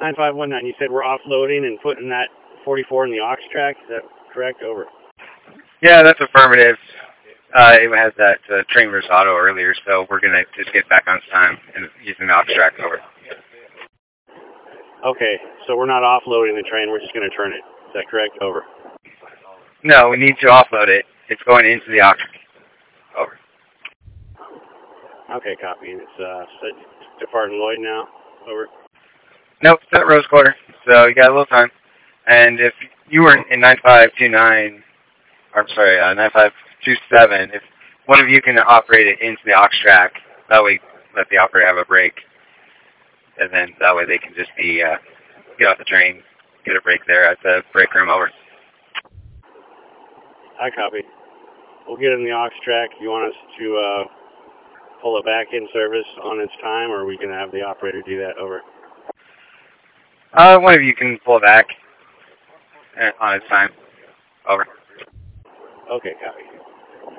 9519, you said we're offloading and putting that 44 in the aux track. Is that correct? Over. Yeah, that's affirmative. It has that train versus auto earlier, so we're going to just get back on time and using the aux track. Over. Okay, so we're not offloading the train. We're just going to turn it. Is that correct? Over. No, we need to offload it. It's going into the aux track. Over. Okay, copy. It's departing Lloyd now. Over. Nope, it's at Rose Quarter, so you got a little time. And if you were in 9529, I'm sorry, 9527, if one of you can operate it into the aux track, that way let the operator have a break, and then that way they can just be get off the train, get a break there at the break room. Over. I copy. We'll get in the aux track. You want us to pull a back-in service on its time, or are we going to have the operator do that? Over. One of you can pull back on its time. Over. Okay, copy.